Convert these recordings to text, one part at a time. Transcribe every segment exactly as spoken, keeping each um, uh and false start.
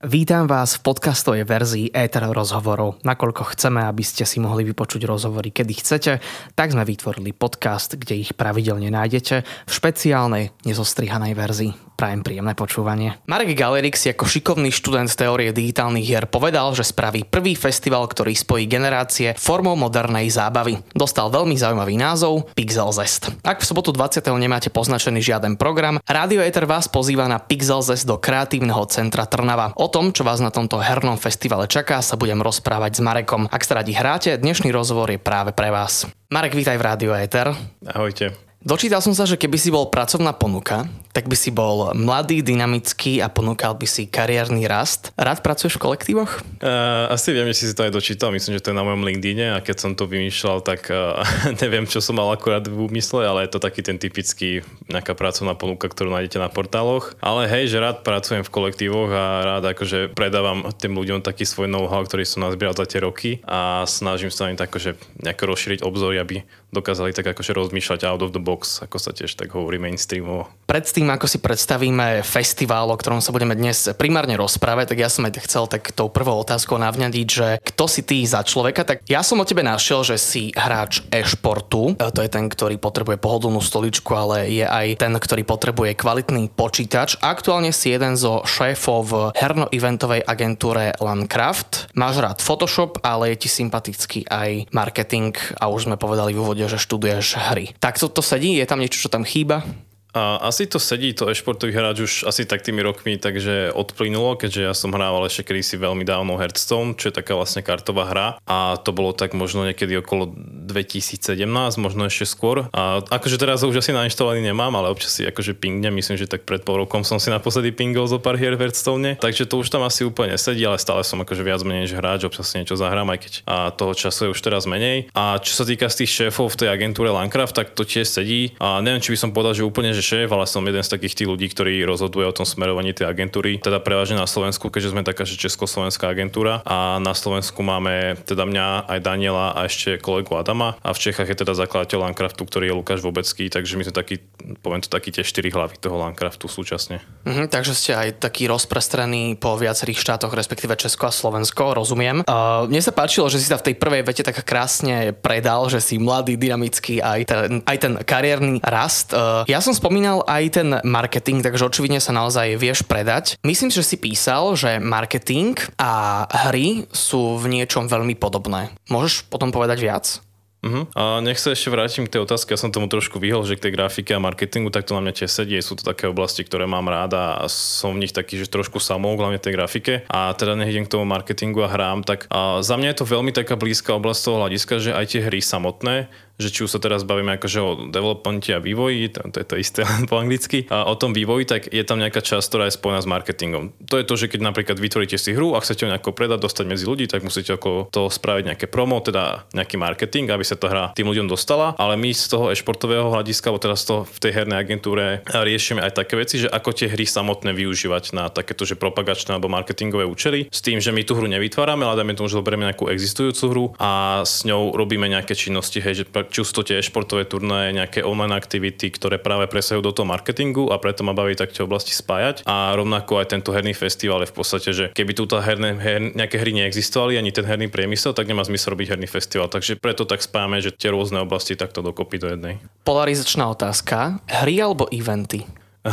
Vítam vás v podcastovej verzii Éter rozhovorov. Nakoľko chceme, aby ste si mohli vypočuť rozhovory, kedy chcete, tak sme vytvorili podcast, kde ich pravidelne nájdete v špeciálnej, nezostrihanej verzii. Prajem príjemné počúvanie. Marek Galerix ako šikovný študent teórie digitálnych hier povedal, že spraví prvý festival, ktorý spojí generácie formou modernej zábavy. Dostal veľmi zaujímavý názov Pixelzest. Ak v sobotu dvadsiateho nemáte poznačený žiaden program, Rádio Éter vás pozýva na Pixelzest do kreatívneho centra Trnava. O tom, čo vás na tomto hernom festivale čaká, sa budem rozprávať s Marekom. Ak sa radi hráte, dnešný rozhovor je práve pre vás. Marek, vítaj v Rádio Éter. Ahojte. Dočítal som sa, že keby si bol pracovná ponuka, tak by si bol mladý, dynamický a ponúkal by si kariérny rast. Rád pracuješ v kolektívoch? Uh, asi viem, že si si to aj dočítal. Myslím, že to je na mojom LinkedIne a keď som to vymýšľal, tak uh, neviem, čo som mal akurát v úmysle, ale je to taký ten typický nejaká pracovná ponuka, ktorú nájdete na portáloch. Ale hej, že rád pracujem v kolektívoch a rád akože predávam tým ľuďom taký svoj know-how, ktorý som nazbieral za tie roky a snažím sa im tak akože nejako rozšíriť obzory, aby dokázali tak akože rozmýšľať out of the box, ako sa tiež tak hovorí mainstreamovo. Predtým, ako si predstavíme festival, o ktorom sa budeme dnes primárne rozprávať, tak ja som aj chcel tak tou prvou otázkou navňadiť, že kto si ty za človeka, tak ja som o tebe našiel, že si hráč e-športu. To je ten, ktorý potrebuje pohodlnú stoličku, ale je aj ten, ktorý potrebuje kvalitný počítač. Aktuálne si jeden zo šéfov v herno-eventovej agentúre Landcraft. Máš rád Photoshop, ale je ti sympatický aj marketing a už sme povedali v úvode, že študuješ hry. Tak to, to sedí? Je tam niečo, čo tam chýba? A asi to sedí, to e-športový hráč už asi tak tými rokmi, takže odplynulo, keďže ja som hrával ešte kedysi veľmi dávno Hearthstone, čo je taká vlastne kartová hra a to bolo tak možno niekedy okolo dvetisícsedemnásť, možno ešte skôr. A akože teraz ho už asi nainštalovaný nemám, ale občas si akože pingnem, myslím, že tak pred pol rokom som si naposledy pingol zo pár hier v Hearthstone, takže to už tam asi úplne sedí, ale stále som akože viac menej než hráč, občas si niečo zahrám, aj keď a toho času je už teraz menej. A čo sa týka z tých šéfov v tej agentúre Landcraft, tak to tiež sedí. A neviem, či by som povedal, že úplne že šéf, ale som jeden z takých tých ľudí, ktorí rozhoduje o tom smerovaní tej agentúry. Teda prevažne na Slovensku, keďže sme taká že československá agentúra a na Slovensku máme teda mňa, aj Daniela a ešte kolegu Adama a v Čechách je teda zakladateľ Landcraftu, ktorý je Lukáš Vobecký, takže my sme takí, poviem to takí tie štyri hlavy toho Landcraftu súčasne. Mhm, takže ste aj taký rozprestrení po viacerých štátoch, respektíve Česko a Slovensko, rozumiem. Uh, mne sa páčilo, že si sa v tej prvej vete tak krásne predal, že si mladý, dynamický, aj ten, aj ten kariérny rast. Uh, ja som spomínal aj ten marketing, takže očividne sa naozaj vieš predať. Myslím, že si písal, že marketing a hry sú v niečom veľmi podobné. Môžeš potom povedať viac? Uh-huh. A nech sa ešte vrátim k tej otázke, ja som tomu trošku vyhol, že k tej grafike a marketingu, tak to na mňa tiež sedí, sú to také oblasti, ktoré mám rád a som v nich taký, že trošku samouk, hlavne tej grafike a teda nech idem k tomu marketingu a hrám, tak a za mňa je to veľmi taká blízka oblasť toho hľadiska, že aj tie hry samotné, že či už sa teraz bavíme akože o developmente a vývoji, to, to je to isté len po anglicky, a o tom vývoji, tak je tam nejaká časť, ktorá je spojená s marketingom. To je to, že keď napríklad vytvoríte si hru a chcete ju nejako predať, dostať medzi ľudí, tak musíte okolo toho spraviť nejaké promo, teda nejaký marketing, aby sa tá hra tým ľuďom dostala, ale my z toho e-športového hľadiska, alebo teraz to v tej hernej agentúre riešime aj také veci, že ako tie hry samotné využívať na takéto, že propagačné alebo marketingové účely, s tým, že my tú hru nevytvárame, ale dajme tomu, že zoberieme nejakú existujúcu hru a s ňou robíme nejaké činnosti, hej, že či sú to tie športové turnaje, nejaké online aktivity, ktoré práve presahujú do toho marketingu a preto ma baví tak tie oblasti spájať. A rovnako aj tento herný festival je v podstate, že keby tu herné, her, nejaké hry neexistovali, ani ten herný priemysel, tak nemá zmysel robiť herný festival. Takže preto tak spájame, že tie rôzne oblasti takto dokopy do jednej. Polarizačná otázka. Hry alebo eventy?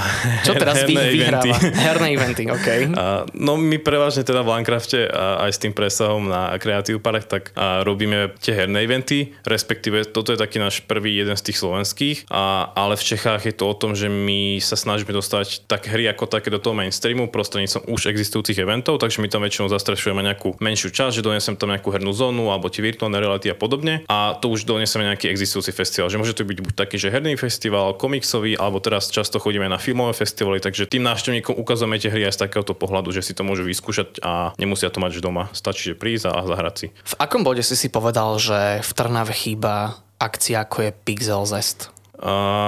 Čo teraz vy vyhráva? Herné eventy, OK. A, no my prevažne teda v Landcrafte a aj s tým presahom na Creative Park, tak a robíme tie herné eventy, respektíve toto je taký náš prvý jeden z tých slovenských, a, ale v Čechách je to o tom, že my sa snažíme dostať tak hry ako také do toho mainstreamu prostredníctvom už existujúcich eventov, takže my tam väčšinou zastrešujeme nejakú menšiu časť, že donesem tam nejakú hernú zónu alebo tie virtuálne reality a podobne a to už donesieme nejaký existujúci festival, že môže to byť buď taký, že herný festival, komiksový, alebo teraz často chodíme na filmové festivaly, takže tým návštevníkom ukazujeme tie hry aj z takéhoto pohľadu, že si to môžu vyskúšať a nemusia to mať doma. Stačí, že prísť a zahrať si. V akom bode si si povedal, že v Trnave chýba akcia ako je Pixelzest? Uh,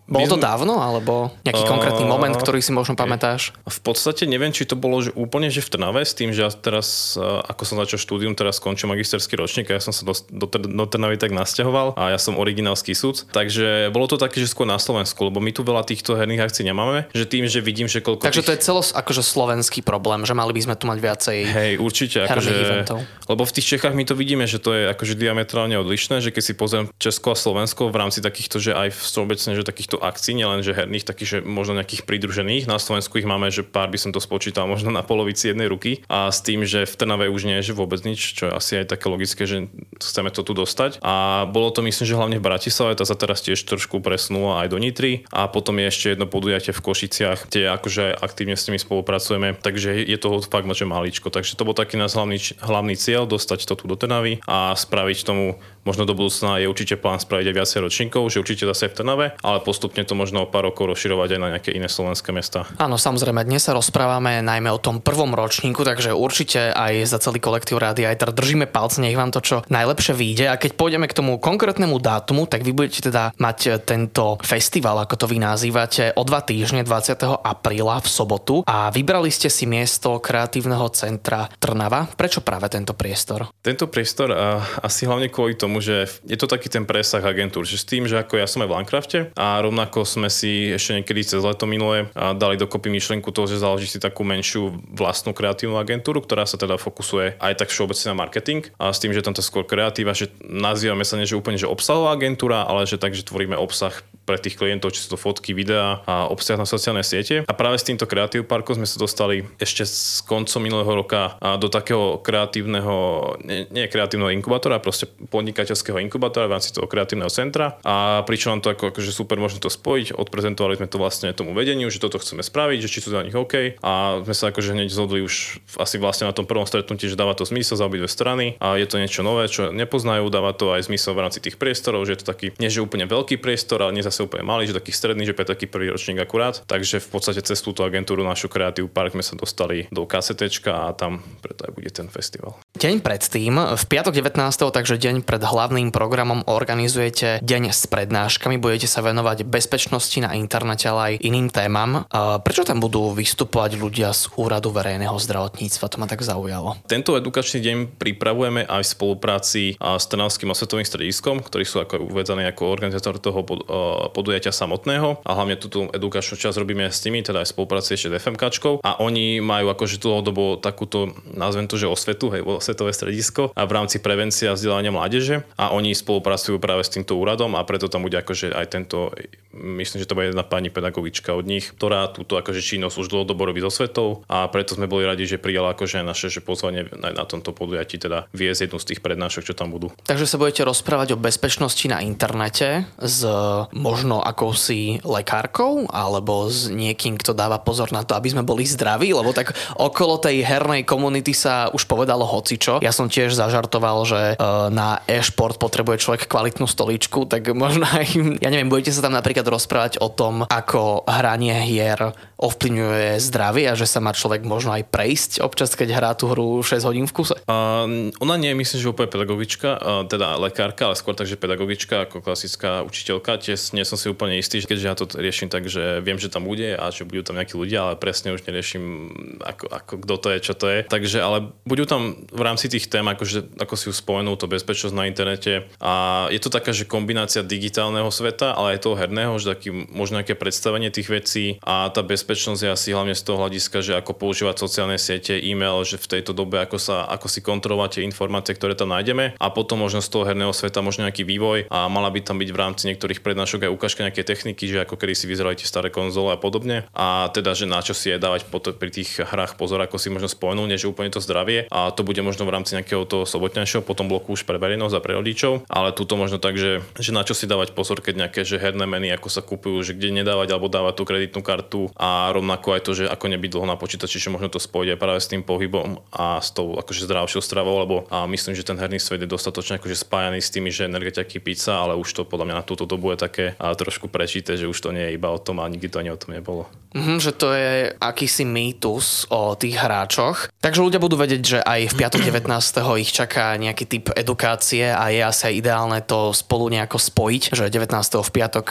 Bolo to sme... dávno, alebo nejaký uh, konkrétny moment, ktorý si možno okay. pamätáš? V podstate neviem, či to bolo že úplne že v Trnave, s tým, že ja teraz, ako som začal štúdium, teraz skončil magisterský ročník a ja som sa do, do, do Trnavy tak nasťahoval a ja som originál z Kisúc. Takže bolo to také, že skôr na Slovensku, lebo my tu veľa týchto herných akcií nemáme, že tým, že vidím, že koľko Takže tých... to je celos akože slovenský problém, že mali by sme tu mať viacej Hej, určite, herných akože, eventov. Lebo v tých Čechách my to vidíme, že to je akože diametrálne odlišné, že keď si pozriem Česko a Slovensko v rámci takýchto, že aj všeobecne, že takýchto akcií, nielen že herných, takých, že možno nejakých pridružených. Na Slovensku ich máme, že pár by som to spočítal možno na polovici jednej ruky a s tým, že v Trnave už nie je že vôbec nič, čo je asi aj také logické, že chceme to tu dostať. A bolo to myslím, že hlavne v Bratislave, tá sa teraz tiež trošku presunula aj do Nitry a potom je ešte jedno podujatie v Košiciach, kde akože aktívne s nimi spolupracujeme, takže je toho fakt že maličko. Takže to bol taký náš hlavný, hlavný cieľ, dostať to tu do Trnavy a spraviť tomu možno do budúcna je určite plán spraviť aj viacej ročníkov, že určite zase v Trnave, ale postupne to možno o pár rokov rozširovať aj na nejaké iné slovenské mestá. Áno, samozrejme, dnes sa rozprávame najmä o tom prvom ročníku, takže určite aj za celý kolektív Rádia Eter držíme palce, nech vám to čo najlepšie vyjde. A keď pôjdeme k tomu konkrétnemu dátumu, tak vy budete teda mať tento festival, ako to vy nazývate, o dva týždne, dvadsiateho apríla v sobotu a vybrali ste si miesto kreatívneho centra Trnava. Prečo práve tento priestor? Tento priestor a asi hlavne kvôli tomu, že je to taký ten presah agentúr, že s tým, že ako ja som aj v Landcrafte a rovnako sme si ešte niekedy cez leto minulé dali dokopy myšlienku toho, že založí si takú menšiu vlastnú kreatívnu agentúru, ktorá sa teda fokusuje aj tak všeobecne na marketing a s tým, že tam to skôr kreatíva, že nazývame sa nie že úplne že obsahová agentúra, ale že tak, že tvoríme obsah pre tých klientov, či sú to fotky, videá a obsah na sociálne siete. A práve s týmto Creative Parkom sme sa dostali ešte s koncom minulého roka do takého kreatívneho, nie, nie kreatívneho inkubátora, proste podnikateľského inkubátora v rámci toho kreatívneho centra. A pričom nám to ako, akože super možno to spojiť. Odprezentovali sme to vlastne tomu vedeniu, že toto chceme spraviť, že či sú za nich OK. A sme sa akože hneď zhodli už asi vlastne na tom prvom stretnutí, že dáva to zmysel za obidve strany a je to niečo nové, čo nepoznajú, dáva to aj zmysel v rámci tých priestorov, že je to taký nie že úplne veľký priestor, ale nie zase úplne malý, že taký stredný, že pre taký prvý ročník akurát. Takže v podstate cez túto agentúru našu Creative Park sme sa dostali do kasetečka a tam preto aj bude ten festival. Deň predtým, v piatok devätnásteho takže deň pred hlavným programom organizujete deň s prednáškami, budete sa venovať bezpečnosti na internete, ale aj iným témam. Prečo tam budú vystupovať ľudia z Úradu verejného zdravotníctva? To ma tak zaujalo. Tento edukačný deň pripravujeme aj v spolupráci s Trnavským osvetovým strediskom, ktorí sú ako uvedzaní ako organizátor toho podujatia samotného a hlavne túto edukačnú časť robíme s nimi, teda aj v spolupráci ešte s FMKčkou a oni majú akože dlhodobo takúto, nazvem to, že osvetu, hej, osvetové stredisko a v rámci prevencie a vzdelávania mládeže a oni spolupracujú práve s týmto úradom a preto tam bude akože aj tento, myslím, že to bude jedna pani pedagogička od nich, ktorá túto akože činnosť už dlhodobo robí so svetou a preto sme boli radi, že prijala akože naše že pozvanie aj na tomto podujatí teda viesť jednu z tých prednášok, čo tam budú. Takže sa budete rozprávať o bezpečnosti na internete s možno akousi lekárkou alebo s niekým, kto dáva pozor na to, aby sme boli zdraví, lebo tak okolo tej hernej komunity sa už povedalo hocičo. Ja som tiež zažartoval, že na e-šport potrebuje človek kvalitnú stoličku, tak možno aj, ja neviem, budete sa tam napríklad rozprávať o tom, ako hranie hier ovplyvňuje zdravie a že sa má človek možno aj prejsť občas, keď hrá tú hru šesť hodín v kuse? Uh, ona nie je, myslím, že úplne pedagogička, uh, teda lekárka, ale skôr takže pedagogička ako klasická učiteľka. Tiež nie som si úplne istý, keďže ja to riešim tak, že viem, že tam bude a že budú tam nejakí ľudia, ale presne už neriešim, ako, ako kto to je, čo to je. Takže, ale budú tam v rámci tých tém, akože, ako si už spomenul, to bezpečnosť na internete a je to taká, že kombinácia digitálneho sveta, ale aj toho herného, že taký možno nejaké predstavenie tých vecí a tá bezpečnosť je asi hlavne z toho hľadiska, že ako používať sociálne siete, e-mail, že v tejto dobe ako sa ako si kontrolovať tie informácie, ktoré tam nájdeme a potom možno z toho herného sveta možno nejaký vývoj a mala by tam byť v rámci niektorých prednášok aj ukážka nejaké techniky, že ako kedy si vyzerali tie staré konzole a podobne a teda, že na čo si je dávať pri tých hrách pozor, ako si možno spomenul, nie že úplne to zdravie a to bude možno v rámci nejakého toho sobotnejšieho potom bloku už pre verejnosť a pre rodičov, ale tuto možno tak, že, že na čo si dávať pozor, keď nejaké že herné meny ako sa kupujú, že kde nedávať alebo dávať tú kreditnú kartu a rovnako aj to, že ako nebyť dlho na počítači, že možno to spojiť aj práve s tým pohybom a s tou akože zdravšou stravou, lebo a myslím, že ten herný svet je dostatočne akože spájaný s tými, že energetiky pizza, ale už to podľa mňa na túto dobu je také a trošku prečíte, že už to nie je iba o tom a nikdy to ani o tom nebolo. Mm, že to je akýsi mýtus o tých hráčoch. Takže ľudia budú vedieť, že aj v piatok devätnásteho ich čaká nejaký typ edukácie a je asi aj ideálne to spolu nejako spojiť, že devätnásteho v piatok sa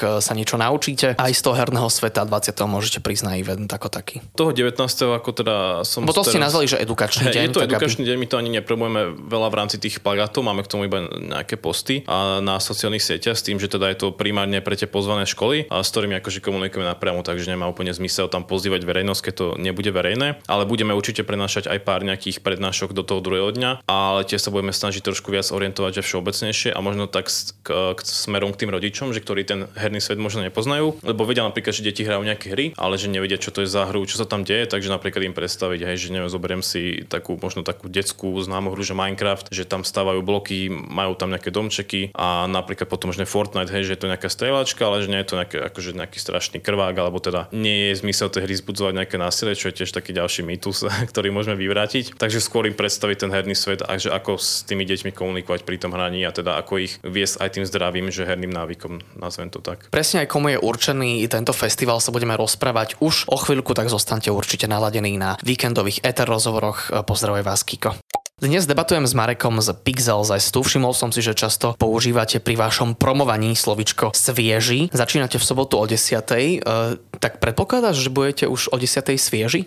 niečo naučíte. Aj z toho herného sveta dvadsiateho môžete prísť na event ako taký. Toho devätnásteho ako teda som... Bo to ste teraz... nazvali, že edukačný deň. Je to tak edukačný aby... deň, my to ani neprobujeme veľa v rámci tých plagátov, máme k tomu iba nejaké posty a na sociálnych sieťach s tým, že teda je to primárne pre tie pozvané školy, a s ktorými akože komunikujeme napriamo, takže nemá úplne zmysel tam pozývať verejnosť, keď to nebude verejné, ale budeme určite prenášať aj pár nejakých prednášok do toho druhého dňa, ale tiež sa budeme snažiť trošku viac orientovať, že všeobecnejšie a možno tak k, k smerom k tým rodičom, že ktorí ten herný svet možno nepoznajú, lebo vedia napríklad, že deti hrajú nejaké hry, ale že nevedia, čo to je za hru, čo sa tam deje, takže napríklad im predstaviť, hej, že neviem, zoberiem si takú možno takú detskú známu hru, že Minecraft, že tam stávajú bloky, majú tam nejaké domčeky a napríklad potom že Fortnite, hej, že je to nejaká strieľačka, ale že nie je to nejaké, akože nejaký strašný krvák, alebo teda nie je zmysel tej hry zbudzovať nejaké násilie, čo je tiež taký ďalší mýtus, ktorý môžeme vyvrátiť. Takže skôr im predstaviť ten herný svet a že ako s tými deťmi komunikovať pri tom hraní a teda ako ich viesť aj tým zdravým, že herným návykom, nazvem to tak. Presne aj komu je určený tento festival, sa budeme rozprávať už o chvíľku, tak zostaňte určite naladení na víkendových éter rozhovoroch. Pozdravuje vás Kiko. Dnes debatujem s Marekom z Pixel Zestu. Všimol som si, že často používate pri vašom promovaní slovičko svieži. Začínate v sobotu o desiatej. E, tak predpokladáš, že budete už o desiatej svieži?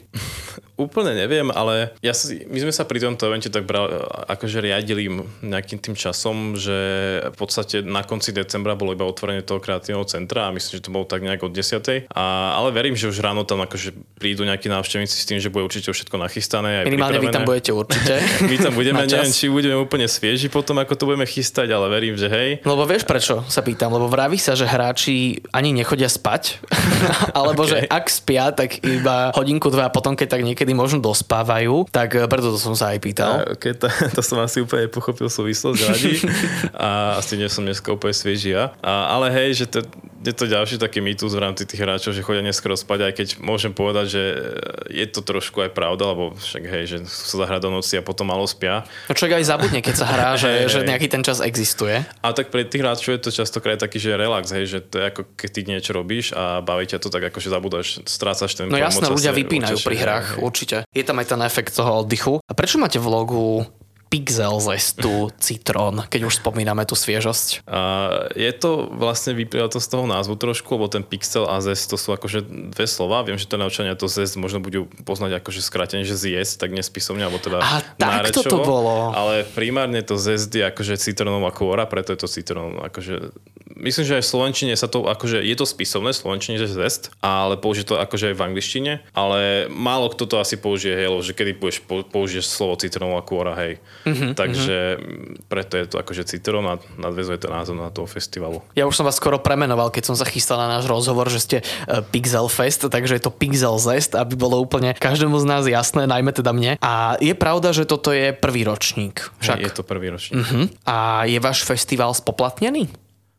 Úplne neviem, ale ja si, my sme sa pri tomto evente tak brali, akože riadili nejakým tým časom, že v podstate na konci decembra bolo iba otvorenie toho kreatívneho centra a myslím, že to bolo tak nejak od desiatej. A, ale verím, že už ráno tam akože prídu nejakí návštevníci s tým, že bude určite všetko nachystané. Aj minimálne vy tam budete určite. My tam budeme, neviem, či budeme úplne svieži potom, ako to budeme chystať, ale verím, že hej. Lebo vieš prečo sa pýtam, lebo vraví sa, že hráči ani nechodia spať, alebo okay. že ak spia, tak iba hodinku, dva a potom, keď tak niekedy kedy možno dospávajú, tak preto to som sa aj pýtal. A, okay, to, to som asi úplne pochopil súvislosť radí a asi nie som dneska úplne svieži ja. A, ale hej, že to, je to ďalší taký mýtus v rámci tých hráčov, že chodia neskoro spať, aj keď môžem povedať, že je to trošku aj pravda, lebo však hej, že sa zahrá do noci a potom malo spia. No človek aj zabudne, keď sa hrá, že, hey, že nejaký ten čas existuje. A tak pre tých hráčov je to častokrát taký, že relax, hej, že to je ako keď ty niečo robíš a baví ťa to tak, ako že zabúdaš, strácaš ten No jasné, ľudia čase, vypínajú určite, pri hrách, hej. Určite. Je tam aj ten efekt toho oddychu. A prečo máte v logu Pixel Zestu Citrón, keď už spomíname tú sviežosť? Uh, je to vlastne vyplýva to z toho názvu trošku, lebo ten Pixel a Zest to sú akože dve slova. Viem, že to naučania to Zest možno budú poznať akože skrátenie, že zjesť, tak nespisovne, alebo teda a takto to bolo. Ale primárne to Zest je akože citrónová kôra, preto je to citrón. Akože, myslím, že aj v slovenčine sa to, akože je to spisovné v slovenčine, že Zest, ale použije to akože aj v angličtine, ale málo kto to asi použije, hej, lebo že kedy budeš použiješ slovo citrónová kôra, hej. Mm-hmm, Takže mm-hmm. preto je to akože citrón a nadväzuje to názov na toho festivalu. Ja už som vás skoro premenoval, keď som sa chystal na náš rozhovor, že ste uh, Pixel Fest, takže je to Pixel Zest, aby bolo úplne každému z nás jasné, najmä teda mne. A je pravda, že toto je prvý ročník. Však. Je to prvý ročník. Uh-huh. A je váš festival spoplatnený?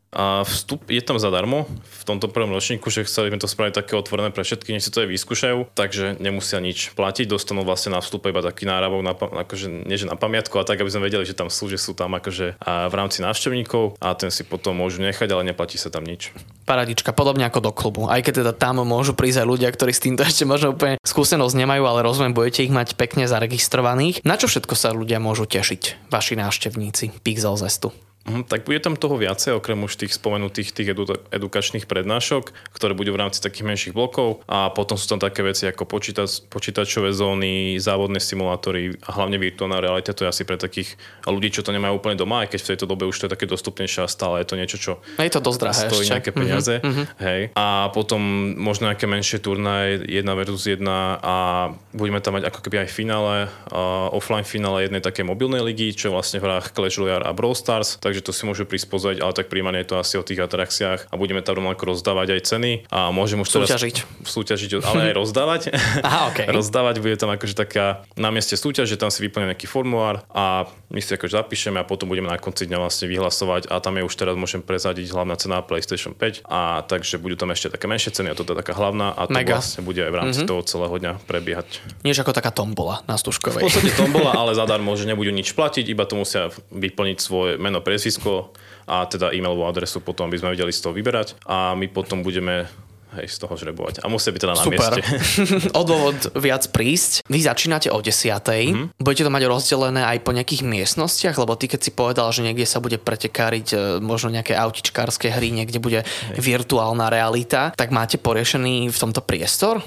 A vstup je tam zadarmo v tomto prvom ročníku, že chceli sme to spraviť také otvorené pre všetky, nech si to aj vyskúšajú, takže nemusia nič platiť, dostanú vlastne na vstupe iba taký náravok, na, akože nie že na pamiatku, a tak, aby sme vedeli, že tam sú, že sú tam akože a v rámci návštevníkov a ten si potom môžu nechať, ale neplatí sa tam nič. Paradička, podobne ako do klubu. Aj keď teda tam môžu prísť aj ľudia, ktorí s týmto ešte možno úplne skúsenosť nemajú, ale rozumiem, budete ich mať pekne zaregistrovaných. Na čo všetko sa ľudia môžu tešiť, vaši návštevníci Pixel Zestu? Mm, tak bude tam toho viacej, okrem už tých spomenutých tých edu- edukačných prednášok, ktoré budú v rámci takých menších blokov, a potom sú tam také veci ako počítač, počítačové zóny, závodné simulátory a hlavne virtuálna realita. To je asi pre takých ľudí, čo to nemajú úplne doma, aj keď v tejto dobe už to je také dostupnejšie a stále je to niečo, čo je to dosť drahé stojí ešte. nejaké peniaze. Mm-hmm. Hej. A potom možno nejaké menšie turnaje, jedna versus jedna, a budeme tam mať ako keby aj finále, uh, offline finále jednej také mobilnej ligy, čo je vlastne v hrách Clash Royale a Brawl Stars, takže že to si môžu prispozrieť, ale tak primárne je to asi o tých atrakciách a budeme tam rovnako rozdávať aj ceny a môžem už teraz súťažiť, súťažiť ale aj rozdávať. Aha, okay. Rozdávať bude tam akože taká na mieste súťaž, že tam si vyplňa nejaký formulár a my si akože zapíšeme a potom budeme na konci dňa vlastne vyhlasovať, a tam je už teraz môžem prezadiť hlavná cena PlayStation päť, a takže budú tam ešte také menšie ceny a toto je taká hlavná, a to Mega. vlastne bude aj v rámci mm-hmm. toho celého dňa prebiehať. Niečo ako taká tombola na Stužkovej. V podstate tombola, ale zadarmo, že nebudú nič platiť, iba to musia vyplniť svoje meno, priezvisko a teda e-mailovú adresu potom, aby sme vedeli z toho vyberať, a my potom budeme hej, z toho žrebovať. A musia byť teda na Super. mieste. O dôvod viac prísť. Vy začínate o desiatej. Mm-hmm. Budete to mať rozdelené aj po nejakých miestnostiach, lebo ty keď si povedal, že niekde sa bude pretekáriť možno nejaké autičkárske hry, niekde bude hej. virtuálna realita, tak máte poriešený v tomto priestor?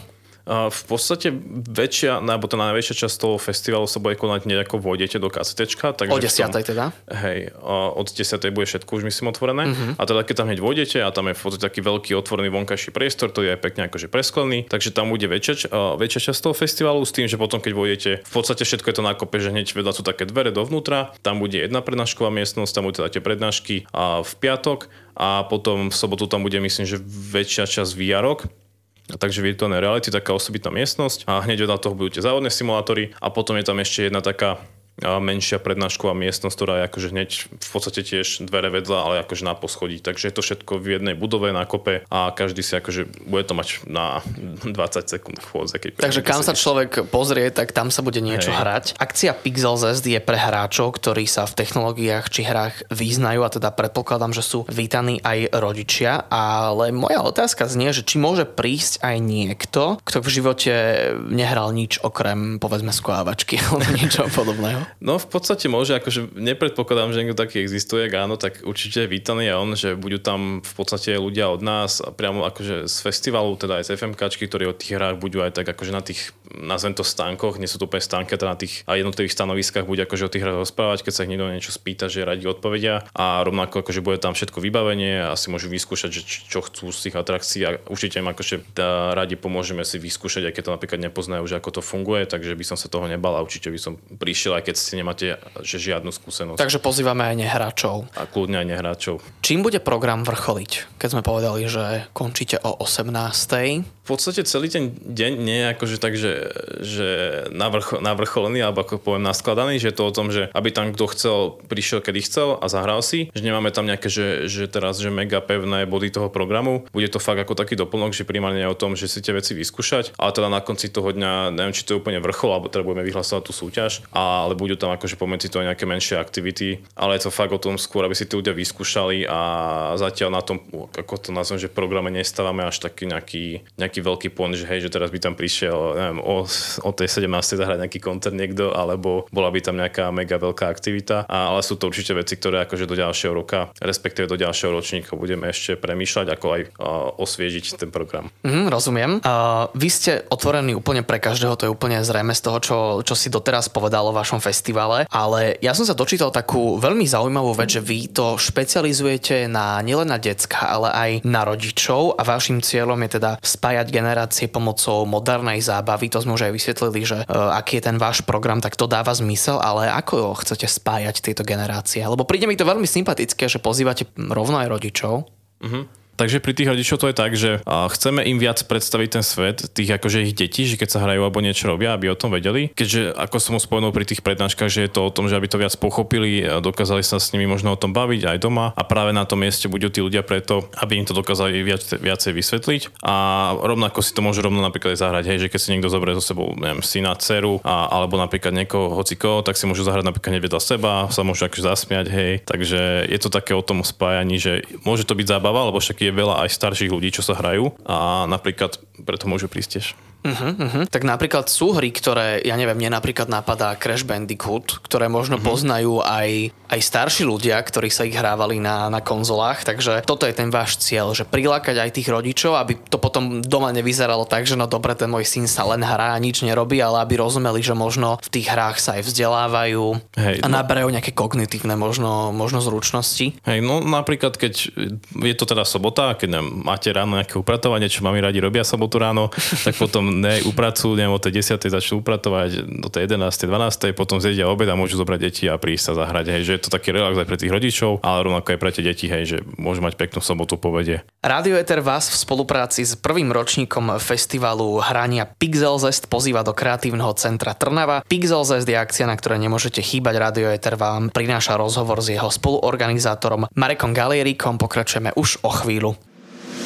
V podstate väčšia, alebo tá najväčšia časť toho festivalu sa bude konať nejako vôjdete do kasetečka. Takže o desiatej teda? Hej, od desiatej bude všetko už myslím otvorené. Uh-huh. A teda keď tam hneď vôjdete a tam je v podstate taký veľký otvorený vonkajší priestor, to je aj pekne akože presklený, takže tam bude väčšia, väčšia časť toho festivalu s tým, že potom keď vôjdete, v podstate všetko je to nákope, že hneď vedľa sú také dvere dovnútra, tam bude jedna prednášková miestnosť, tam budú teda tie prednášky a v piatok a potom v sobotu tam bude myslím, že väčšia časť vé erok. Takže virtuálne reality, taká osobitná miestnosť a hneď vedľa toho budú tie závodné simulátory a potom je tam ešte jedna taká menšia prednášková miestnosť, ktorá je akože hneď v podstate tiež dvere vedľa, ale akože na poschodí. Takže je to všetko v jednej budove na kope a každý si akože bude to mať na dvadsať sekúnd chôdze. Takže kam sa človek pozrie, tak tam sa bude niečo Hej. hrať. Akcia Pixelzest je pre hráčov, ktorí sa v technológiách či hrách vyznajú a teda predpokladám, že sú vítaní aj rodičia, ale moja otázka znie, že či môže prísť aj niekto, kto v živote nehral nič okrem povedzme skovávačky alebo niečo podobného. No v podstate môže, akože nepredpokladám, že niekto taký existuje, áno, tak určite je vítaný aj on, že budú tam v podstate ľudia od nás a priamo akože z festivalu, teda aj z FMKčky, ktorí o tých hrách budú aj tak akože na tých, nazvem to stánkoch, nie sú to úplne stánky, teda na tých jednotlivých stanoviskách bude akože o tých hrách rozprávať, keď sa ich niekto niečo spýta, že radi odpovedia a rovnako akože bude tam všetko vybavenie a si môžu vyskúšať, že čo chcú z tých atrakcií a určite im akože radi pomôžeme si vyskúšať, aj keď to napríklad nepoznajú, že ako to funguje, takže by som sa toho nebal a určite by som prišiel, aj keď si nemáte že žiadnu skúsenosť. Takže pozývame aj nehráčov. A kľudne aj nehráčov. Čím bude program vrcholiť? Keď sme povedali, že končíte o osemnástej. V podstate celý ten deň nie je akože tak, že, že navrch, navrcholený alebo ako poviem naskladaný, že je to o tom, že aby tam kto chcel, prišiel kedy chcel a zahral si, že nemáme tam nejaké, že, že teraz, že mega pevné body toho programu. Bude to fakt ako taký doplnok, že primárne je o tom, že si tie veci vyskúšať, ale teda na konci toho dňa, neviem, či to je úplne vrchol, alebo teda budeme vyhlasovať tú súťaž, ale budú tam akože pomedzi to nejaké menšie aktivity, ale je to fakt o tom skôr, aby si tí ľudia vyskúšali a zatiaľ na tom, ako to nazvem, že v programe nestávame až taký nejaký, nejaký veľký point, že hej, že teraz by tam prišiel, neviem, o, o tej sedemnástej zahrať nejaký koncert niekto, alebo bola by tam nejaká mega veľká aktivita, a, ale sú to určite veci, ktoré akože do ďalšieho roka, respektíve do ďalšieho ročníka budeme ešte premýšľať, ako aj a, osviežiť ten program. Mm, rozumiem. Uh, vy ste otvorení úplne pre každého, to je úplne zrejme z toho, čo, čo si doteraz povedal o vašom festivale, ale ja som sa dočítal takú veľmi zaujímavú vec, že vy to špecializujete na nielen na decka, ale aj na rodičov a vašim cieľom je teda spájať generácie pomocou modernej zábavy. To sme už aj vysvetlili, že uh, aký je ten váš program, tak to dáva zmysel, ale ako chcete spájať tieto generácie? Lebo príde mi to veľmi sympatické, že pozývate rovno aj rodičov. Mhm. Takže pri tých rodičov to je tak, že chceme im viac predstaviť ten svet tých akože ich detí, že keď sa hrajú alebo niečo robia, aby o tom vedeli. Keďže ako som už spomenul pri tých prednáškach, že je to o tom, že aby to viac pochopili, dokázali sa s nimi možno o tom baviť aj doma a práve na tom mieste budú tí ľudia preto, aby im to dokázali viac, viacej vysvetliť. A rovnako si to môže rovno napríklad aj zahrať, hej, že keď si niekto zoberie so sebou, neviem, syna, dceru a, alebo napríklad niekoho hocikoho, tak si môžu zahrať napríklad vedľa seba, sa môžu akože zasmiať, hej. Takže je to také o tom spájaní, že môže to byť zábava, lebo však je veľa aj starších ľudí, čo sa hrajú a napríklad preto môžu prísť tiež. Uh-huh, uh-huh. Tak napríklad sú hry, ktoré, ja neviem, mne napríklad napadá Crash Bandicoot, ktoré možno uh-huh. poznajú aj, aj starší ľudia, ktorí sa ich hrávali na, na konzolách, takže toto je ten váš cieľ, že prilákať aj tých rodičov, aby to potom doma nevyzeralo tak, že no dobre, ten môj syn sa len hrá a nič nerobí, ale aby rozumeli, že možno v tých hrách sa aj vzdelávajú Hej, a no. naberajú nejaké kognitívne možno, možno zručnosti. Hej, no napríklad, keď je to teda sobota, keď neviem, máte ráno nejaké upratovanie, čo mami radi robia sobotu ráno, tak potom ne, upracujú, neviem, od tej desiatej začnú upratovať do tej jedenástej, dvanástej, potom zjedia obed a môžu zobrať deti a prísť sa zahrať, hej, že je to taký relax aj pre tých rodičov, ale rovnako aj pre tie deti, hej, že môžu mať peknú sobotu po obede. Rádio Éter vás v spolupráci s prvým ročníkom festivalu hrania Pixelzest pozýva do kreatívneho centra Trnava. Pixelzest je akcia, na ktorej nemôžete chýbať. Rádio Éter vám prináša rozhovor s jeho spoluorganizátorom Marekom Galierikom. Pokračujeme už o chvíľu.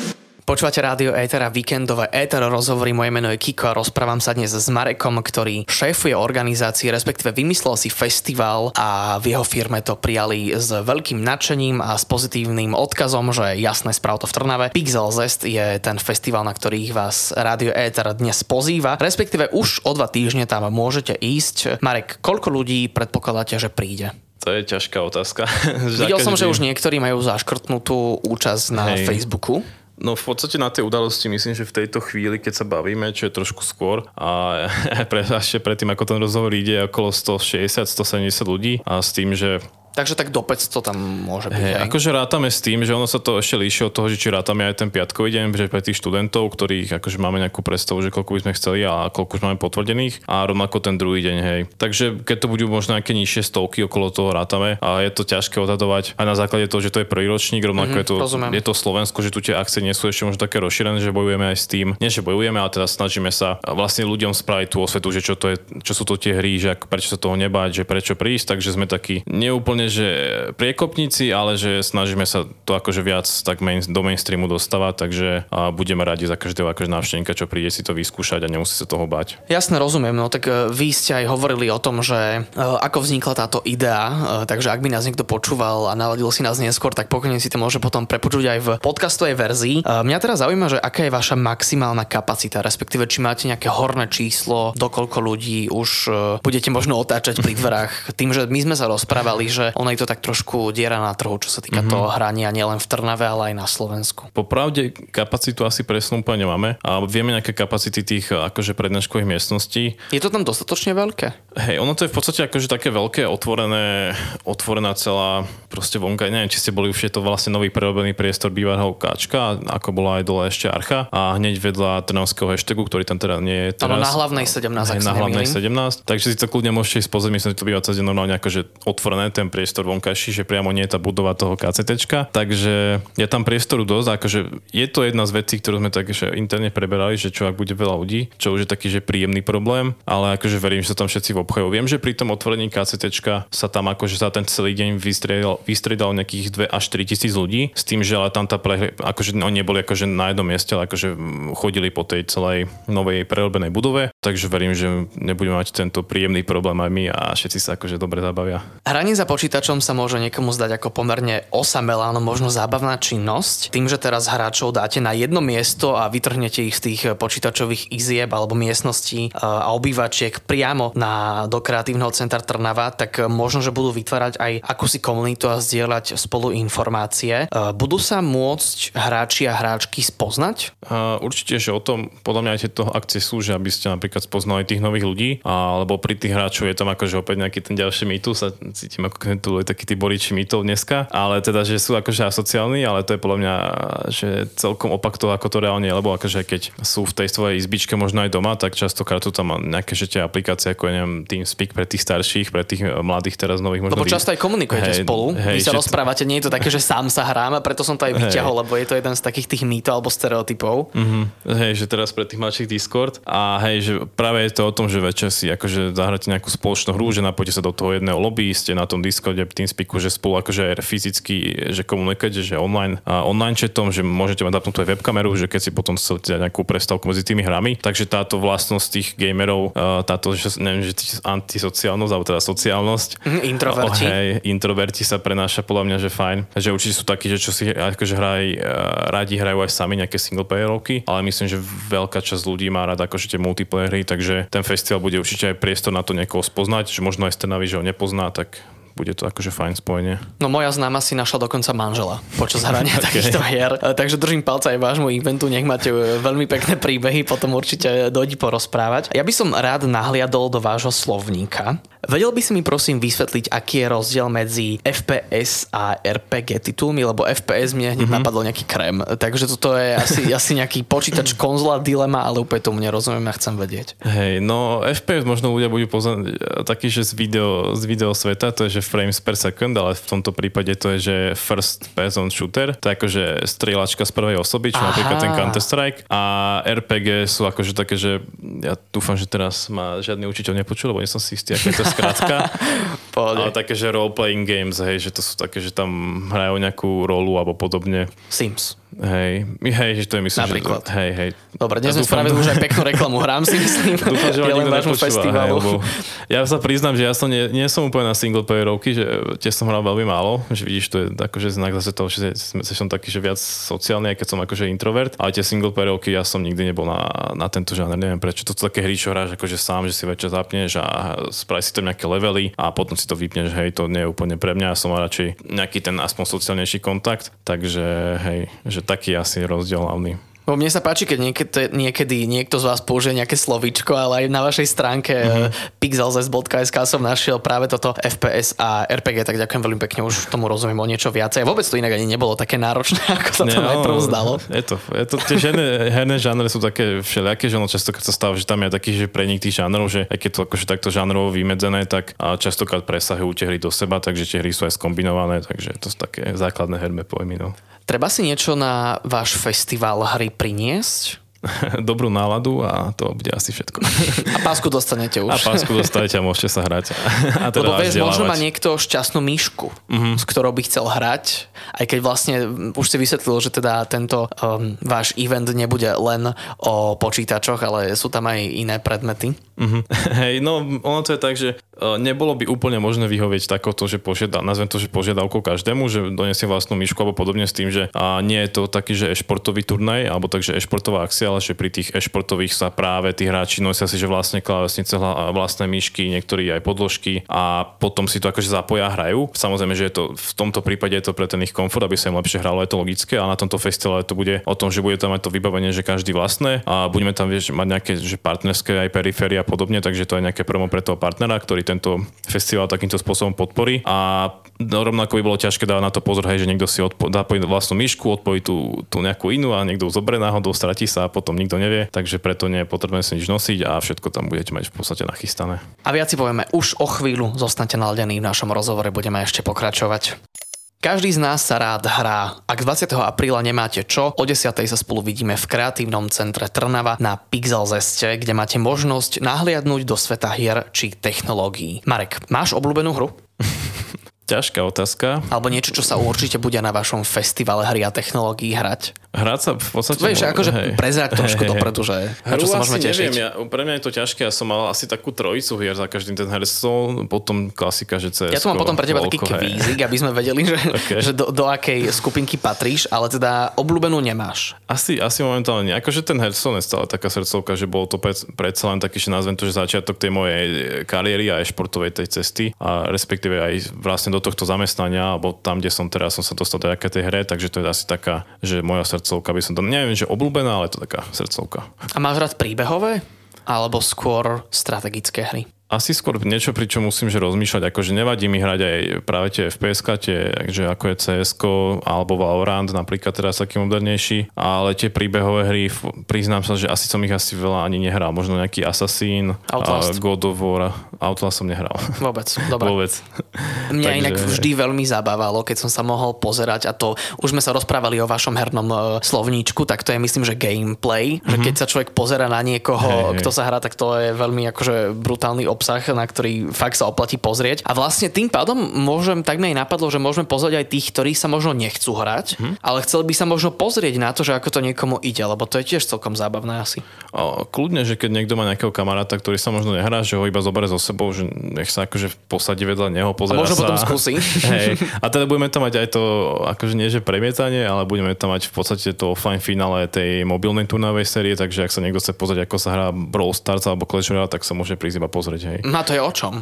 Počúvate Rádio Éter a víkendové Éter rozhovory. Moje meno je Kiko a rozprávam sa dnes s Marekom, ktorý šéfuje organizácii, respektíve vymyslel si festival a v jeho firme to prijali s veľkým nadšením a s pozitívnym odkazom, že jasné, sprav to v Trnave. Pixel Zest je ten festival, na ktorých vás Rádio Éter dnes pozýva, respektíve už o dva týždne tam môžete ísť. Marek, koľko ľudí predpokladáte, že príde? To je ťažká otázka. Videl som, že už niektorí majú zaškrtnutú účasť na Hej. Facebooku. No v podstate na tej udalosti myslím, že v tejto chvíli, keď sa bavíme, čo je trošku skôr a pre, ešte predtým, ako ten rozhovor ide, okolo stošesťdesiat až stosedemdesiat ľudí a s tým, že takže tak do päťsto tam môže byť. Hey, akože rátame s tým, že ono sa to ešte líši od toho, že či rátame aj ten piatkový deň, že pre tých študentov, ktorých akože máme nejakú predstavu, že koľko by sme chceli a koľko už máme potvrdených a rovnako ten druhý deň, hej. Takže keď to budú možno nejaké nižšie stovky okolo toho rátame a je to ťažké odhadovať aj na základe toho, že to je prvý ročník, rovnako mm-hmm, je to rozumiem. Je to Slovensko, že tu tie akcie nie sú ešte možno také rozšírené, že bojujeme aj s tým. Nie, že bojujeme, ale teda snažíme sa vlastne ľuďom spraviť tú osvetu, že čo to je, čo sú to tie hry, že prečo sa toho nebáť, že prečo prísť, takže sme takí neúplne, že priekopníci, ale že snažíme sa to akože viac tak main, do mainstreamu dostávať, takže a budeme radi za každého akože návštevníka, čo príde si to vyskúšať a nemusí sa toho bať. Jasne, rozumiem, no tak vy ste aj hovorili o tom, že ako vznikla táto idea, takže ak by nás niekto počúval a naladil si nás neskôr, tak pokojne si to môže potom prepočuť aj v podcastovej verzii. Mňa teraz zaujíma, že aká je vaša maximálna kapacita, respektíve či máte nejaké horné číslo, dokoľko ľudí už budete možno otáčať pri dverách. Tým, že my sme sa rozprávali, že ono je to tak trošku diera na trhu, čo sa týka mm-hmm. toho hrania nielen v Trnave, ale aj na Slovensku. Popravde kapacitu asi presnú úplne nemáme a vieme nejaké kapacity tých akože prednáškových miestností. Je to tam dostatočne veľké? Hej, ono to je v podstate akože také veľké, otvorené, otvorená celá proste vonka. Neviem, či ste boli už, je to vlastne nový prerobený priestor bývalého Káčka, ako bola aj dole ešte Archa a hneď vedľa trnavského hashtagu, ktorý tam teda nie je teraz. Áno, na hlavnej sedemnásť, ak na hlavnej sedemnásť. Takže si to kľudne môžete ísť pozrieť, myslím, že to býva celé normálne akože otvorené ten priestor vonka, že priamo nie je tá budova toho KCTčka, takže je tam priestoru dosť, akože je to jedna z vecí, ktorú sme tak že interne preberali, že čo ak bude veľa ľudí, čo už je taký, že príjemný problém, ale akože verím, že sa tam všetci obchajú. Viem, že pri tom otvorení KCTčka sa tam akože za ten celý deň vystriedal, vystriedal nejakých dva až tri tisíc ľudí, s tým, že ale tam tá prehre, akože oni neboli akože na jednom mieste, ale akože chodili po tej celej novej prerobenej budove, takže verím, že nebudeme mať tento príjemný problém aj my a všetci sa akože dobre zabavia. Hranie za počítačom sa môže niekomu zdať ako pomerne osamelá, no možno zábavná činnosť. Tým, že teraz hráčov dáte na jedno miesto a vytrhnete ich z tých počítačových izieb alebo miestností a obývačiek priamo na, do kreatívneho centra Trnava, tak možno, že budú vytvárať aj akúsi komunitu a zdieľať spolu informácie. Budú sa môcť hráči a hráčky spoznať? Uh, určite, že o tom podľa mňa aj tieto akcie sú, že aby ste napríklad spoznali tých nových ľudí, alebo pri tých hráčov je tam akože opäť nejaký ten ďalší mýtus a cítim ako keď tu je taký tí boriči mýtov dneska, ale teda, že sú akože asociálni, ale to je podľa mňa, že celkom opak toho, ako to reálne je, lebo akože keď sú v tej svojej izbičke možno aj doma, tak častokrát sú tam nejaké že tie aplikácie, ako ja neviem, TeamSpeak pre tých starších, pre tých mladých teraz nových možno. Lebo často aj komunikujete hej, spolu, hej, vy sa rozprávate, nie je to také, že sám sa hrám a preto som to aj vyťahol, lebo je to jeden z takých tých mýtov alebo stereotypov. Mm-hmm. Hej, že teraz pre tých mladších Discord a hej, že práve je to o tom, že večer si akože zahráte nejakú spoločnú hru, že napojete sa do toho jedného lobby, ste na tom Discorde, TeamSpeaku, že spolu akože fyzicky, že komunikujete, že online, a online chatom, že môžete mať napnúť aj webkameru, že keď si potom chcete dať nejakú prestávku medzi tými hrami. Takže táto vlastnosť tých gamerov, táto, že, neviem, že antisociálnosť, alebo teda sociálnosť. Introverti. Oh, hej, introverti sa prenáša podľa mňa, že fajn. Že určite sú takí, že čo si akože hraj, radi hrajú aj sami nejaké singleplayerovky, ale myslím, že veľká časť ľudí má rada akože tie multiplayer hry, takže ten festival bude určite aj priestor na to niekoho spoznať, že možno aj z Trnavy, že ho nepozná, tak bude to akože fajn spojenie. No moja známa si našla dokonca manžela počas hrania okay. takýchto hier. Takže držím palca aj vášmu eventu, nech máte veľmi pekné príbehy, potom určite dojdi porozprávať. Ja by som rád nahliadol do vášho slovníka. Vedel by si mi prosím vysvetliť, aký je rozdiel medzi ef pé es a er pé gé titulmi, lebo ef pé es mne hneď mm-hmm. napadol nejaký krém. Takže toto je asi, asi nejaký počítač konzola dilema, ale úplne tomu nerozumiem a chcem vedieť. Hej, no ef pé es možno ľudia budú poznať taký, že z video, z video sveta, to je, že frames per second, ale v tomto prípade to je, že first person shooter, to je akože strieľačka z prvej osoby, čo Aha. napríklad ten Counter-Strike a er pé gé sú akože také, že ja dúfam, že teraz ma žiadny učiteľ nepočul, lebo nie som si istý, aké to skrátka. Ale také, že role-playing games, hej, že to sú také, že tam hrajú nejakú rolu alebo podobne. Sims. Hej, hej, že to je myslím, napríklad. Že, hej, hej. Dobre, dnes sme spravili už aj peknú reklamu hrám, si myslím. Dúfam, že ma nikto nepočúva. Ja sa priznám, že ja som nie, nie som úplne na single playerovky, že tie som hral veľmi málo, že vidíš, to je akože znak zase toho, že som taký, že viac sociálny, aj keď som akože introvert, ale tie single playerovky ja som nikdy nebol na, na tento žáner, neviem prečo. To sú také hry, čo hráš akože sám, že si večer zapneš a spravíš si tam nejaké levely a potom si to vypneš, hej, to nie je úplne pre mňa, ja som radšej nejaký ten aspoň sociálnejší kontakt, takže hej, že taký asi rozdiel hlavný. Bo mne sa páči, keď niekedy, niekedy niekto z vás použije nejaké slovíčko, ale aj na vašej stránke mm-hmm. pixelzest bodka es ká som našiel práve toto ef pé es a er pé gé, tak ďakujem veľmi pekne, už tomu rozumiem o niečo viacej. Vôbec to inak ani nebolo také náročné, ako sa to najprv zdalo. Je to, je to tie herné, herné žánre sú také všelijaké, že ono častokrát sa stáva, že tam je taký, že prenik tých žánrov, že aj keď to akože takto žánrovo vymedzené, tak častokrát presahujú tie hry do seba, takže tie hry sú aj skombinované, takže to sú také základné herné pojmy. No. Treba si niečo na váš festival hry priniesť? Dobrú náladu a to bude asi všetko. A pásku dostanete už. A pásku dostanete a môžete sa hrať. A teda lebo vieš, možno má niekto šťastnú myšku, mm-hmm. s ktorou by chcel hrať, aj keď vlastne už si vysvetlil, že teda tento um, váš event nebude len o počítačoch, ale sú tam aj iné predmety. Mm-hmm. Hej, no ono to je tak, že nebolo by úplne možné vyhovieť takoto, že požiada, nazvem to, že požiadavkou každému, že donesie vlastnú myšku alebo podobne s tým, že a nie je to taký, že e-športový turnaj alebo takže e-športová akcia, ale že pri tých e-športových sa práve tí hráči nosia si, že vlastne klávesnice, vlastné myšky, niektorí aj podložky a potom si to akože zapoja hrajú. Samozrejme, že je to v tomto prípade je to pre ten ich komfort, aby sa im lepšie hralo, je to logické, a na tomto festivale to bude o tom, že bude tam aj to vybavenie, že každý vlastné a budeme tam vieš, mať nejaké že partnerské aj periférie a podobne, takže to je nejaké promo pre toho partnera, ktorý tento festival takýmto spôsobom podporí a rovnako by bolo ťažké dávať na to pozor, hej, že niekto si odpo- dá vlastnú myšku, odpojí tú, tú nejakú inú a niekto zoberie náhodou, stratí sa a potom nikto nevie, takže preto nie je potrebné si nič nosiť a všetko tam budete mať v podstate nachystané. A viac si povieme už o chvíľu, zostanete naladení v našom rozhovore, budeme ešte pokračovať. Každý z nás sa rád hrá. Ak dvadsiateho apríla nemáte čo, o desiatej sa spolu vidíme v Kreatívnom centre Trnava na Pixelzeste, kde máte možnosť nahliadnúť do sveta hier či technológií. Marek, máš obľúbenú hru? Ťažká otázka. Alebo niečo, čo sa určite bude na vašom festivale hry a technológií hrať? Hrať sa v podstate... Vieš, akože prezrať trošku hej, dopredu, že na čo sa môžeme tešiť. Neviem, ja, pre mňa je to ťažké, ja som mal asi takú trojicu hier za každým, ten Hearthstone, potom klasika, že cé es. Ja tu mám potom pre teba taký kvízik, aby sme vedeli, že, okay. že do, do akej skupinky patríš, ale teda obľúbenú nemáš. Asi, asi momentálne nie. Akože ten Hearthstone je stále taká srdcovka, že bolo to predsa len taký, že nazvem to, že začiatok tej mojej kariéry a aj športovej tej cesty a respektíve aj vlastne do tohto zamestnania, alebo tam, kde som teraz, som sa dostal do nejakej tej hre, takže to je asi taká, že moja srdcovka by som to, neviem, že obľúbená, ale to taká srdcovka. A máš rád príbehové? Alebo skôr strategické hry? Asi skôr niečo, pri čom musím že rozmýšľať, akože nevadí mi hrať aj práve tie ef pé eska, tie, že ako je cé esko alebo Valorant, napríklad teraz taký modernejší, ale tie príbehové hry, priznám sa, že asi som ich asi veľa ani nehral, možno nejaký Assassin, Outlast. God of War, Outlast som nehral. Vôbec, dobre. Vôbec. Mňa Takže... inak vždy veľmi zabávalo, keď som sa mohol pozerať, a to už sme sa rozprávali o vašom hernom uh, slovníčku, tak to je myslím, že gameplay, mm-hmm. že keď sa človek pozerá na niekoho, hey, kto hey. sa hrá, tak to je veľmi akože brutálny obsah, na ktorý fakt sa oplatí pozrieť. A vlastne tým pádom môžem, tak mi aj napadlo, že môžeme pozrieť aj tých, ktorí sa možno nechcú hrať, hm. ale chceli by sa možno pozrieť na to, že ako to niekomu ide, lebo to je tiež celkom zábavné asi. O, kľudne, že keď niekto má nejakého kamaráta, ktorý sa možno nehrá, že ho iba zoberie so sebou, že nech sa akože posadí vedľa neho, pozerá sa. A možno sa. potom skúsi. Hej. A teda budeme tam mať aj to, akože nie že premietanie, ale budeme tam mať v podstate to offline finále tej mobilnej turnajovej série, takže ak sa niekto chce pozrieť, ako sa hrá Brawl Stars alebo Clash Royale, tak sa môže prísť iba pozrieť, hej. A to je o čom?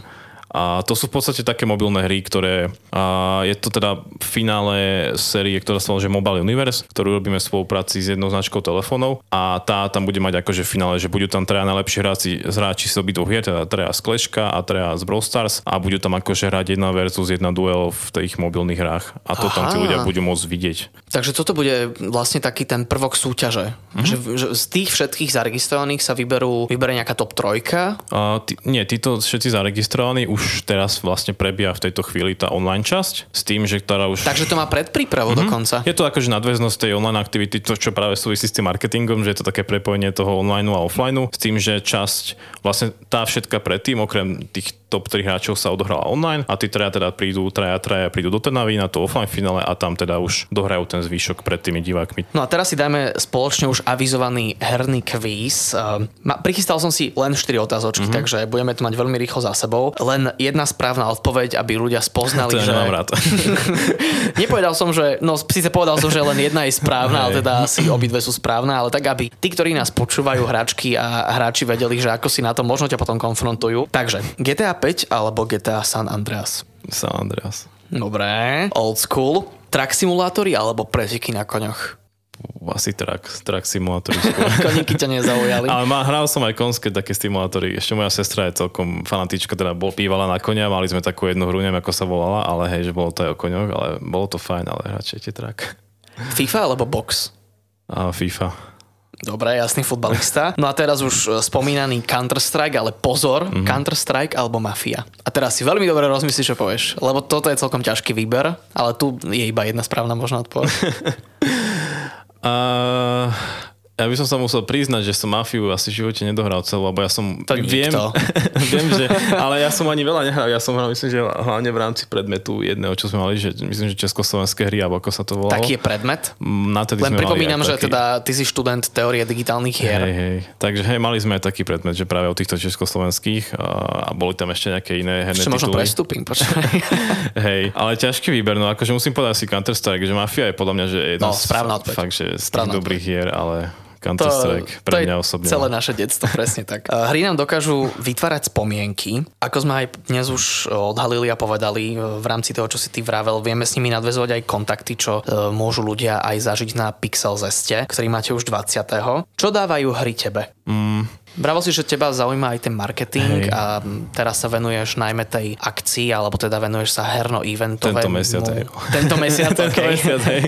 A to sú v podstate také mobilné hry, ktoré... A je to teda finále série, ktorá sa volá, že Mobile Universe, ktorú robíme v spolupráci s jednou značkou telefónov a tá tam bude mať akože finále, že budú tam traja najlepší hráči, hráči z obidvoch hier, teda traja z Clashka a traja z Brawl Stars a budú tam akože hrať jedna versus jedna duel v tých mobilných hrách a to Aha. tam tí ľudia budú môcť vidieť. Takže toto bude vlastne taký ten prvok súťaže. Mm-hmm. Že, že z tých všetkých zaregistrovaných sa vyberú, vyberie nejaká top trojka? Uh, tí, nie, títo všetci zaregistrovaní už Už teraz vlastne prebieha v tejto chvíli tá online časť s tým, že ktorá už... Takže to má predprípravu mm-hmm. dokonca. Je to akože nadväznosť tej online aktivity, to čo práve súvisí s tým marketingom, že je to také prepojenie toho online a offline, s tým, že časť vlastne tá všetka predtým, okrem tých top tri hráčov sa odohrala online a tí traja teda prídu, traja, traja prídu do Trnavy na to offline finále a tam teda už dohrajú ten zvýšok pred tými divákmi. No a teraz si dajme spoločne už avizovaný herný kvíz. Prichystal som si len štyri otázočky, mm-hmm. takže budeme to mať veľmi rýchlo za sebou. Len jedna správna odpoveď, aby ľudia spoznali, to že... nemám rád. Nepovedal som, že... No síce povedal som, že len jedna je správna, ale teda asi obidve sú správne, ale tak, aby tí, ktorí nás počúvajú, hráčky a hráči vedeli, že ako si na to možno ťa potom konfrontujú. Takže gé té á päť alebo gé té á San Andreas? San Andreas. Dobre. Old school. Truck simulátory alebo preteky na koňoch? Asi truck, truck simulátory. Koníky ťa nezaujali. Ale má, hral som aj konské také simulátory. Ešte moja sestra je celkom fanatička, teda bol pívala na konia, mali sme takú jednu hru, neviem ako sa volala, ale hej, že bolo to aj o koňoch, ale bolo to fajn, ale radšej tie truck. FIFA alebo box? A FIFA. Dobre, jasný futbalista. No a teraz už spomínaný Counter-Strike, ale pozor, mm-hmm. Counter-Strike alebo Mafia. A teraz si veľmi dobre rozmyslíš, čo povieš, lebo toto je celkom ťažký výber, ale tu je iba jedna správna možná odpoveď. uh... Ja by som sa musel priznať, že som Mafiu asi v živote nedohral celú, lebo ja som... To viem, viem, že... Ale ja som ani veľa nehral. Ja som hral, myslím, že hlavne v rámci predmetu jedného, čo sme mali, že myslím, že československé hry, alebo ako sa to volalo. Taký je predmet? Na Len pripomínam, že taký... teda ty si študent teórie digitálnych hier. Hej, hej. Takže hej, mali sme aj taký predmet, že práve o týchto československých a, a boli tam ešte nejaké iné herné tituly. Ešte možno prestúpim, počkaj. Hej, ale ťažký výber, no akože musím povedať si Counter-Strike, že Mafia je podľa mňa, že jedna no, správna odpoveď. Fakt, že z tých dobrých hier, ale... Counter-Strike, pre mňa osobne. Celé naše detstvo, presne tak. Hry nám dokážu vytvárať spomienky. Ako sme aj dnes už odhalili a povedali v rámci toho, čo si ty vravel, vieme s nimi nadväzovať aj kontakty, čo môžu ľudia aj zažiť na Pixel Zeste, ktorý máte už dvadsiateho Čo dávajú hry tebe? Mm. Bravo si, že teba zaujíma aj ten marketing. Hej. A teraz sa venuješ najmä tej akcii, alebo teda venuješ sa herno-eventovému. Tento mesiac, hej. Tento mesiac, Tento mesiac, hej.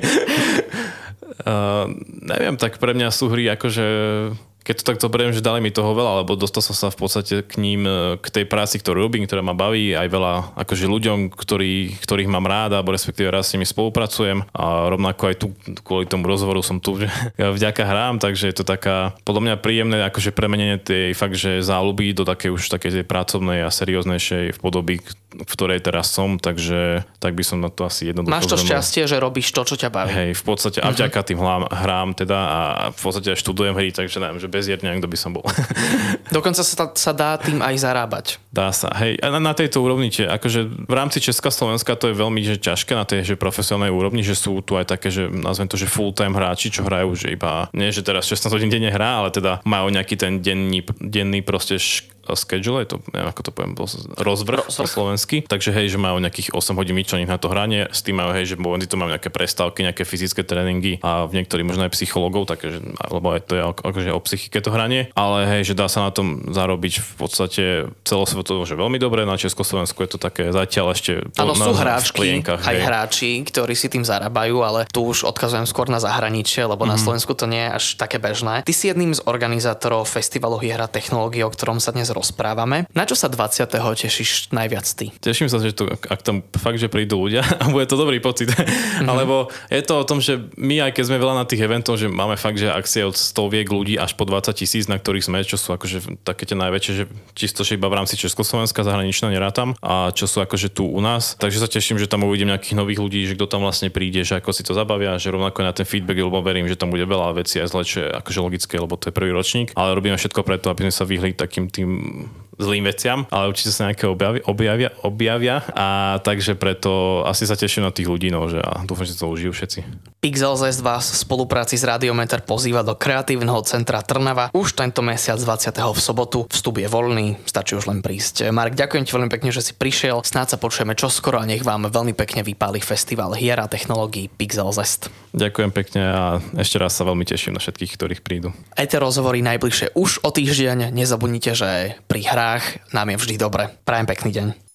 Uh, neviem, tak pre mňa sú hry akože... Keď to takto beriem, že dali mi toho veľa, lebo dostal som sa v podstate k ním, k tej práci, ktorú robím, ktorá ma baví, aj veľa akože ľuďom, ktorí, ktorých mám rád, alebo respektíve raz s nimi spolupracujem a rovnako aj tu kvôli tomu rozhovoru som tu, že ja vďaka hrám, takže je to taká podľa mňa príjemné akože premenenie tej fakt, že záľuby do takej už takej tej pracovnej a serióznejšej podoby, v ktorej teraz som, takže tak by som na to asi jednoducho Máš to zhrnul. šťastie, že robíš to, čo ťa baví. Hej, v podstate a vďaka tým hrám, hrám teda a v podstate aj študujem hry, takže neviem, že bezierne, kto by som bol. Dokonca sa, sa dá tým aj zarábať. Dá sa, hej. A na, na tejto úrovni, akože v rámci Česka, Slovenska to je veľmi že ťažké na tej že profesionálnej úrovni, že sú tu aj také, že nazvem to, že full-time hráči, čo hrajú, že iba, nie že teraz šestnásť hodín denne hrá, ale teda majú nejaký ten denný, denný proste šk- schedule, to, neviem ako to poviem, rozvrh po slovensky. Takže hej, že majú nejakých osem hodín vyčlených na to hranie, s tým majú hej, že momenty to majú nejaké prestávky, nejaké fyzické tréningy a v niektorých možno aj psychológov, takže, lebo aj to je akože o psychike to hranie, ale hej, že dá sa na tom zarobiť v podstate celosvetovo, že veľmi dobre, na Československu je to také zatiaľ ešte áno, sú hráčky, aj hej. hráči, ktorí si tým zarábajú, ale tu už odkazujem skôr na zahraničie, lebo mm. na Slovensku to nie je až také bežné. Ty si jedným z organizátorov festivalu Hier a technológií, o ktorom sa dnes rozprávame. Na čo sa dvadsiateho tešíš najviac ty? Teším sa, že tu, ak tam fakt, že prídu ľudia a bude to dobrý pocit. Mm-hmm. Alebo je to o tom, že my, aj keď sme veľa na tých eventoch, že máme fakt, že akcie od stoviek ľudí až po dvadsať tisíc, na ktorých sme, čo sú akože také tie najväčšie, že čisto že iba v rámci Československa, zahraničná nerátam, a čo sú akože tu u nás. Takže sa teším, že tam uvidím nejakých nových ľudí, že kto tam vlastne príde, že ako si to zabavia, že rovnako na ten feedback, lebo verím, že tam bude veľa vecí aj zle, čo je akože logické, lebo to je prvý ročník, ale robíme všetko preto, aby sme sa vyhli takým tým zlým veciam, ale určite sa nejaké objavia, objavia, objavia a takže preto asi sa teším na tých ľudí, no, že a dúfam, že to užijú všetci. Pixel Zest vás v spolupráci s Radiometer pozýva do kreatívneho centra Trnava už tento mesiac dvadsiateho v sobotu. Vstup je voľný, stačí už len prísť. Marek, ďakujem ti veľmi pekne, že si prišiel. Snáď sa počujeme čoskoro a nech vám veľmi pekne vypáli festival hier a technológií Pixel Zest. Ďakujem pekne a ešte raz sa veľmi teším na všetkých, ktorých prídu. Aj tie rozhovory najbližšie už o týždeň. Nezabudnite, že pri hrách nám je vždy dobre. Prajem pekný deň.